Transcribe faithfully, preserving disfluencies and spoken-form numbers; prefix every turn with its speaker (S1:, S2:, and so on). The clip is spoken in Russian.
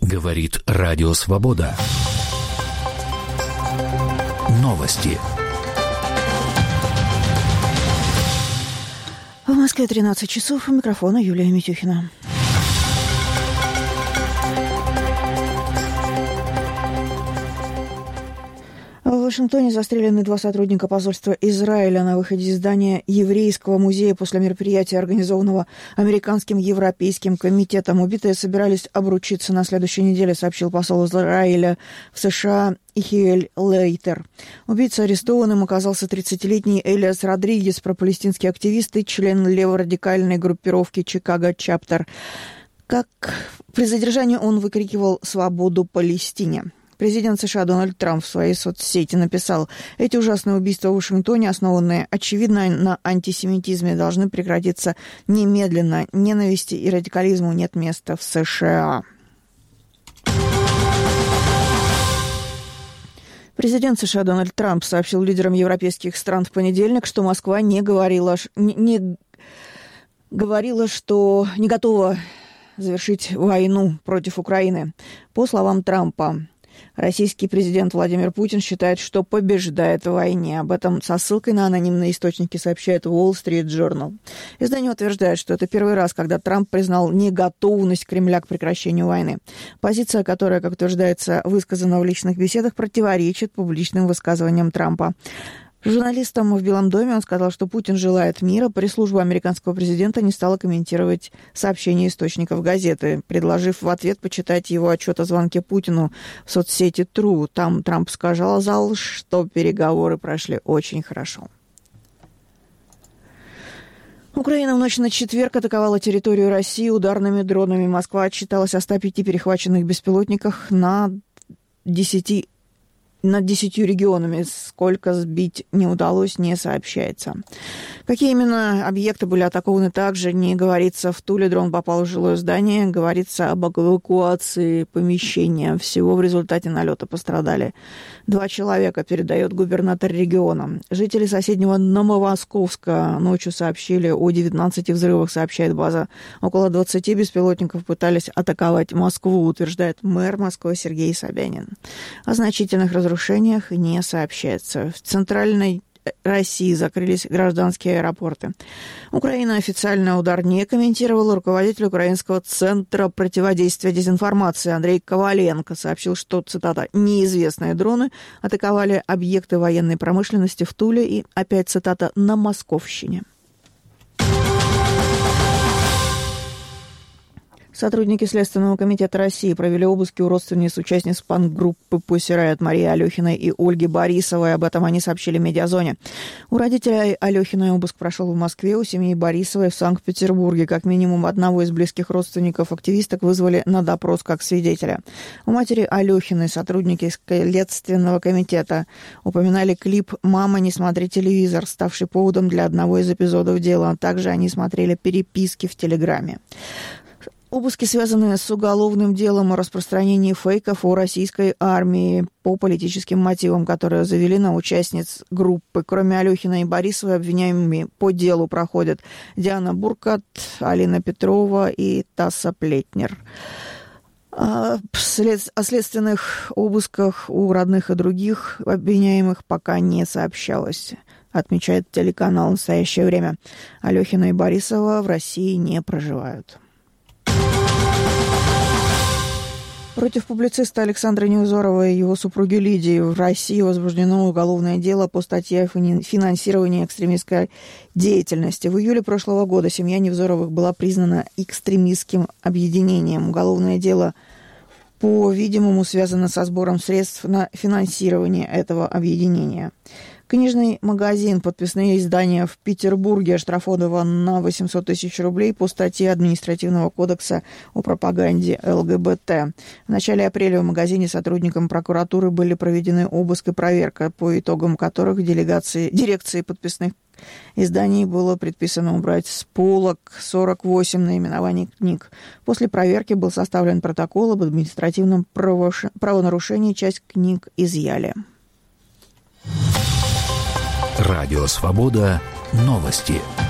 S1: Говорит Радио Свобода. Новости.
S2: В Москве тринадцать часов. У микрофона Юлия Митюхина. В Вашингтоне застрелены два сотрудника посольства Израиля на выходе из здания еврейского музея после мероприятия, организованного Американским Европейским комитетом. Убитые собирались обручиться на следующей неделе, сообщил посол Израиля в США Ихиэль Лейтер. Убийцей арестованным оказался тридцатилетний Элиас Родригес, пропалестинский активист и член леворадикальной группировки «Чикаго Чаптер». Как при задержании он выкрикивал «Свободу Палестине». Президент США Дональд Трамп в своей соцсети написал: «Эти ужасные убийства в Вашингтоне, основанные, очевидно, на антисемитизме, должны прекратиться немедленно. Ненависти и радикализму нет места в США». Президент США Дональд Трамп сообщил лидерам европейских стран в понедельник, что Москва не говорила, не, не говорила, что не готова завершить войну против Украины. По словам Трампа, российский президент Владимир Путин считает, что побеждает в войне. Об этом со ссылкой на анонимные источники сообщает Wall Street Journal. Издание утверждает, что это первый раз, когда Трамп признал неготовность Кремля к прекращению войны. Позиция, которая, как утверждается, высказана в личных беседах, противоречит публичным высказываниям Трампа. Журналистам в Белом доме он сказал, что Путин желает мира. Пресс-служба американского президента не стала комментировать сообщения источников газеты, предложив в ответ почитать его отчет о звонке Путину в соцсети True. Там Трамп сказал, что переговоры прошли очень хорошо. Украина в ночь на четверг атаковала территорию России ударными дронами. Москва отчиталась о ста пяти перехваченных беспилотниках на десяти над десятью регионами. Сколько сбить не удалось, не сообщается. Какие именно объекты были атакованы, также не говорится. В Туле дрон попал в жилое здание. Говорится об эвакуации помещения. Всего в результате налета пострадали два человека, передает губернатор региона. Жители соседнего Новомосковска ночью сообщили о девятнадцати взрывах, сообщает база. Около двадцати беспилотников пытались атаковать Москву, утверждает мэр Москвы Сергей Собянин. О значительных разрушениях разрушениях не сообщается. В центральной России закрылись гражданские аэропорты. Украина официально удар не комментировала. Руководитель Украинского центра противодействия дезинформации Андрей Коваленко сообщил, что, цитата, «неизвестные дроны атаковали объекты военной промышленности в Туле и, опять цитата, на Московщине». Сотрудники Следственного комитета России провели обыски у родственниц участниц панк-группы Pussy Riot Марии Алехиной и Ольги Борисовой. Об этом они сообщили Медиазоне. У родителей Алехиной обыск прошел в Москве, у семьи Борисовой в Санкт-Петербурге. Как минимум одного из близких родственников активисток вызвали на допрос как свидетеля. У матери Алехиной сотрудники Следственного комитета упоминали клип «Мама, не смотри телевизор», ставший поводом для одного из эпизодов дела. Также они смотрели переписки в Телеграме. Обыски связаны с уголовным делом о распространении фейков о российской армии по политическим мотивам, которые завели на участниц группы. Кроме Алехиной и Борисовой, обвиняемыми по делу проходят Диана Буркат, Алина Петрова и Тасса Плетнер. О следственных обысках у родных и других обвиняемых пока не сообщалось, отмечает телеканал «Настоящее время». Алехина и Борисова в России не проживают. Против публициста Александра Невзорова и его супруги Лидии в России возбуждено уголовное дело по статье «Финансирование экстремистской деятельности». В июле прошлого года семья Невзоровых была признана экстремистским объединением. Уголовное дело, по-видимому, связано со сбором средств на финансирование этого объединения. Книжный магазин «Подписные издания» в Петербурге оштрафован на восемьсот тысяч рублей по статье Административного кодекса о пропаганде ЛГБТ. В начале апреля в магазине сотрудникам прокуратуры были проведены обыск и проверка, по итогам которых делегации, дирекции подписных изданий было предписано убрать с полок сорок восемь наименований книг. После проверки был составлен протокол об административном правонарушении, часть книг изъяли.
S1: Радио «Свобода». Новости.